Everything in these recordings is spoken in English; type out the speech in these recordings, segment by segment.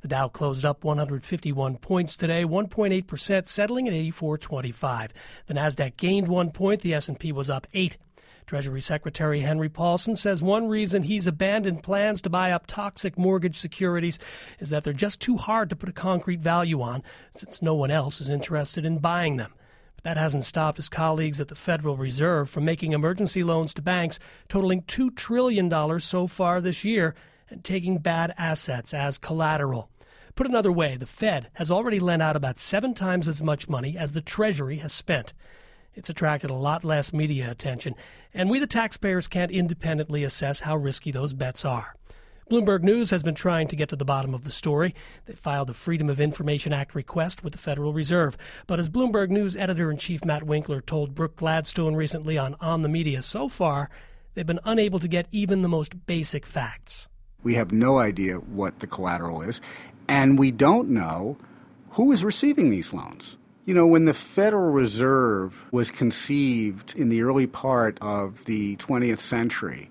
The Dow closed up 151 points today, 1.8%, settling at 84.25. The Nasdaq gained 1 point. The S&P was up 8. Treasury Secretary Henry Paulson says one reason he's abandoned plans to buy up toxic mortgage securities is that they're just too hard to put a concrete value on, since no one else is interested in buying them. But that hasn't stopped his colleagues at the Federal Reserve from making emergency loans to banks totaling $2 trillion so far this year and taking bad assets as collateral. Put another way, the Fed has already lent out about 7 times as much money as the Treasury has spent. It's attracted a lot less media attention, and we the taxpayers can't independently assess how risky those bets are. Bloomberg News has been trying to get to the bottom of the story. They filed a Freedom of Information Act request with the Federal Reserve. But as Bloomberg News editor-in-chief Matt Winkler told Brooke Gladstone recently on the Media, so far, they've been unable to get even the most basic facts. We have no idea what the collateral is, and we don't know who is receiving these loans. You know, when the Federal Reserve was conceived in the early part of the 20th century,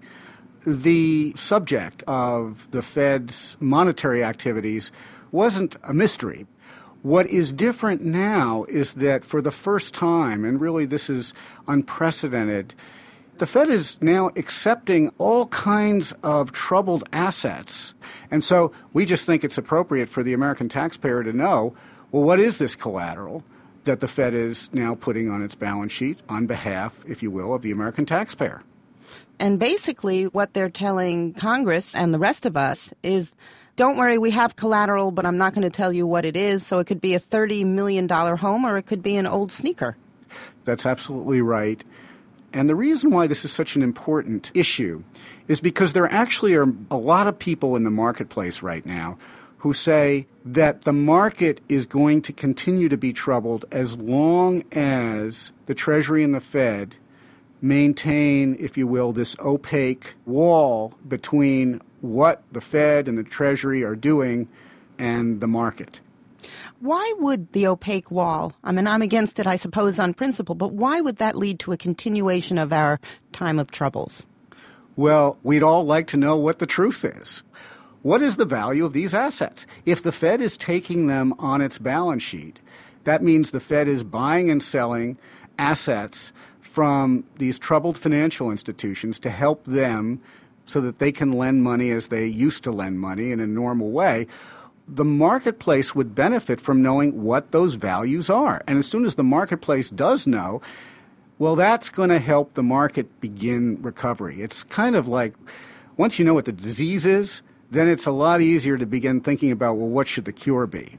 the subject of the Fed's monetary activities wasn't a mystery. What is different now is that for the first time, and really this is unprecedented, the Fed is now accepting all kinds of troubled assets. And so we just think it's appropriate for the American taxpayer to know, well, what is this collateral that the Fed is now putting on its balance sheet on behalf, if you will, of the American taxpayer? And basically what they're telling Congress and the rest of us is, don't worry, we have collateral, but I'm not going to tell you what it is. So it could be a $30 million home or it could be an old sneaker. That's absolutely right. And the reason why this is such an important issue is because there actually are a lot of people in the marketplace right now who say that the market is going to continue to be troubled as long as the Treasury and the Fed maintain, if you will, this opaque wall between what the Fed and the Treasury are doing and the market. Why would the opaque wall, I mean, I'm against it, I suppose, on principle, but why would that lead to a continuation of our time of troubles? Well, we'd all like to know what the truth is. What is the value of these assets? If the Fed is taking them on its balance sheet, that means the Fed is buying and selling assets from these troubled financial institutions to help them so that they can lend money as they used to lend money in a normal way. The marketplace would benefit from knowing what those values are. And as soon as the marketplace does know, well, that's going to help the market begin recovery. It's kind of like once you know what the disease is, then it's a lot easier to begin thinking about, well, what should the cure be?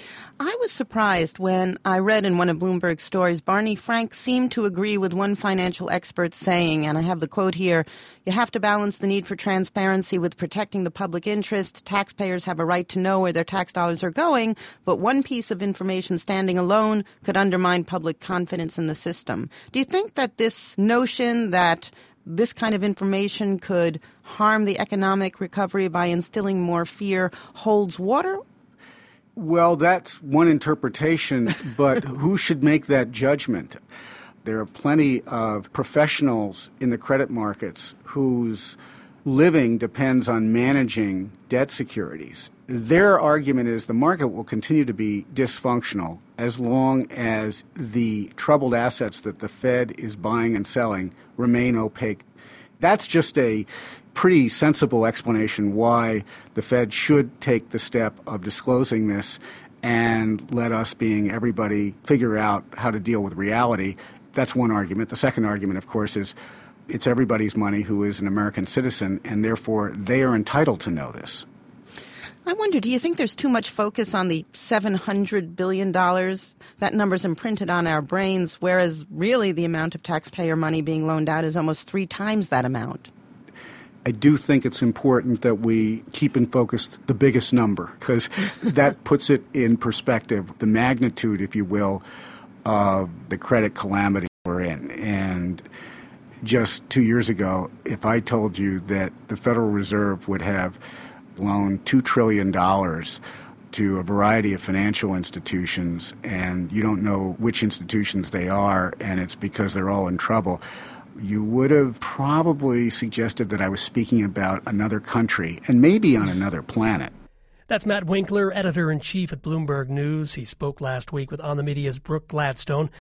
I was surprised when I read in one of Bloomberg's stories, Barney Frank seemed to agree with one financial expert saying, and I have the quote here, you have to balance the need for transparency with protecting the public interest. Taxpayers have a right to know where their tax dollars are going, but one piece of information standing alone could undermine public confidence in the system. Do you think that this notion that this kind of information could harm the economic recovery by instilling more fear holds water? Well, that's one interpretation, but who should make that judgment? There are plenty of professionals in the credit markets whose living depends on managing debt securities. Their argument is the market will continue to be dysfunctional as long as the troubled assets that the Fed is buying and selling remain opaque. That's just a pretty sensible explanation why the Fed should take the step of disclosing this and let us, being everybody, figure out how to deal with reality. That's one argument. The second argument, of course, is it's everybody's money who is an American citizen, and therefore they are entitled to know this. I wonder, do you think there's too much focus on the $700 billion? That number's imprinted on our brains, whereas really the amount of taxpayer money being loaned out is almost 3 times that amount. I do think it's important that we keep in focus the biggest number because that puts it in perspective, the magnitude, if you will, of the credit calamity we're in. And just 2 years ago, if I told you that the Federal Reserve would have loaned $2 trillion to a variety of financial institutions and you don't know which institutions they are and it's because they're all in trouble, you would have probably suggested that I was speaking about another country and maybe on another planet. That's Matt Winkler, editor-in-chief at Bloomberg News. He spoke last week with On the Media's Brooke Gladstone.